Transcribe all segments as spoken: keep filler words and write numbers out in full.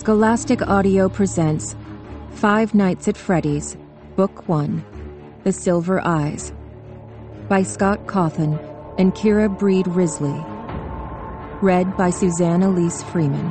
Scholastic Audio presents Five Nights at Freddy's, Book One, The Silver Eyes, by Scott Cawthon and Kira Breed Risley. Read by Suzanne Elise Freeman.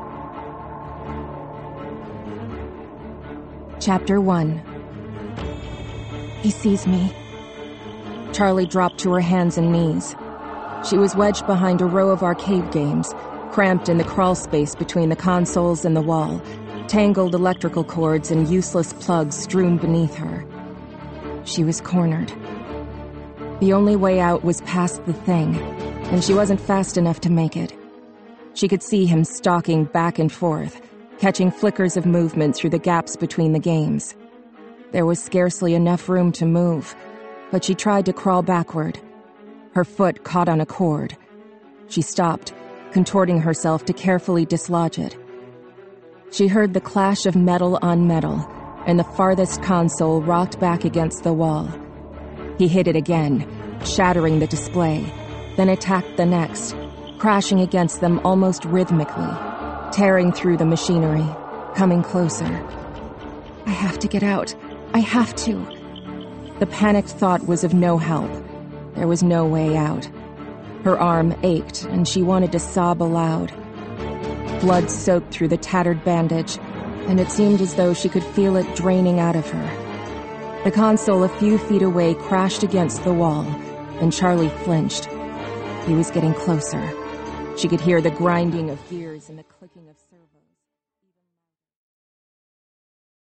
Chapter One. He sees me. Charlie dropped to her hands and knees. She was wedged behind a row of arcade games, cramped in the crawl space between the consoles and the wall, tangled electrical cords and useless plugs strewn beneath her. She was cornered. The only way out was past the thing, and she wasn't fast enough to make it. She could see him stalking back and forth, catching flickers of movement through the gaps between the games. There was scarcely enough room to move, but she tried to crawl backward. Her foot caught on a cord. She stopped, contorting herself to carefully dislodge it. She heard the clash of metal on metal, and the farthest console rocked back against the wall. He hit it again, shattering the display, then attacked the next, crashing against them almost rhythmically, tearing through the machinery, coming closer. I have to get out. I have to. The panicked thought was of no help. There was no way out. Her arm ached, and she wanted to sob aloud. Blood soaked through the tattered bandage, and it seemed as though she could feel it draining out of her. The console a few feet away crashed against the wall, and Charlie flinched. He was getting closer. She could hear the grinding of gears and the clicking of...